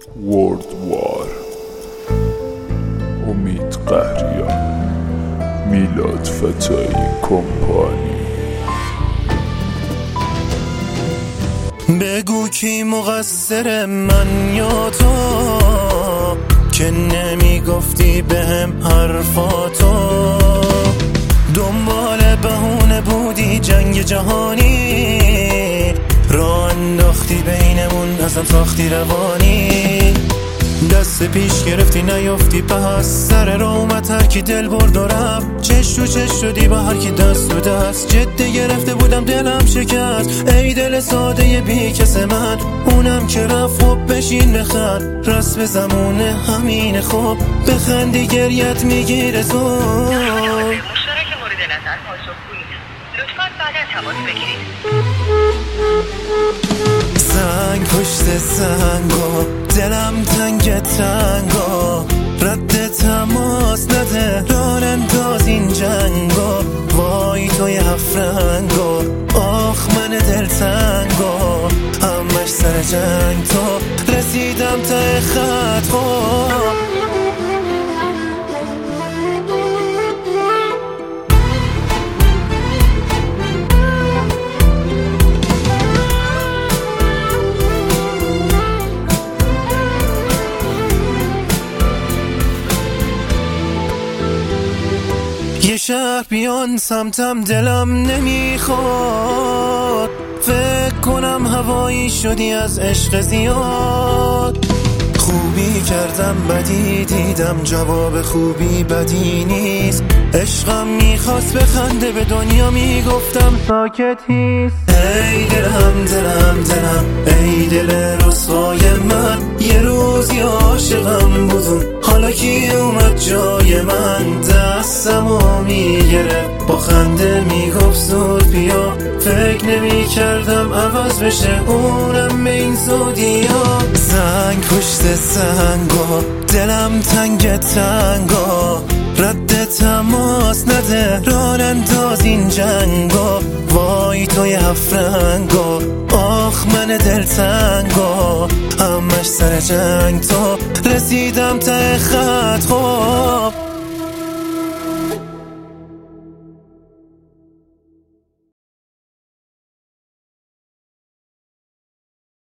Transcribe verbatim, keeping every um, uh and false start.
وردوار، امید قهریان، میلاد فتایی کمپانی. بگو کی مقصر، من یا تو، که نمیگفتی بهم حرفاتو. دنبال بهونه بودی جنگ جهانی، راه انداختی بینمون، ازم ساختی روانی. دست پیش گرفتی نیافتی پس، سر را اومد هر کی دل برد و رفت. چش تو چش شدی با هر کی دست تو دست، جدی گرفته بودم دلم شکست. ای دل ساده بی کس من، اونم که رفت خب بشین بخند. رسم زمونه همین خوب، بخندی گریت میگیره زود. مشترک مورد نظر پاسخگویی، لطفاً بعدا تماس بگیرید. سنگ پشت سنگا، دلم تنگ تنگا، رد تماس نده، راه انداز این جنگا. وای توی هفرنگا، آخ من دلتنگا، همش سر جنگ تو رسیدم ته خط. خب یه شهر بیان سمتم، دلم نمیخواد. فکر کنم هوایی شدی از عشق زیاد. خوبی کردم بدی دیدم، جواب خوبی بدی نیست. عشقم میخواست بخنده، به دنیا میگفتم ساکت هیست. ای دلم دلم دلم، ای دل رسوای من، یه روزی عاشقم بودم، حالا کی اومد جای من. دستمو میگرفت با خنده میگفت زود بیا، فکر نمی کردم عوض بشه اونم به این زودیا. سنگ پشت سنگا، دلم تنگ تنگا، رد تماس نده، راه انداز این جنگا. وای توی هفرنگا، آخ من دلتنگا، همش سر جنگ تو رسیدم ته خط. خب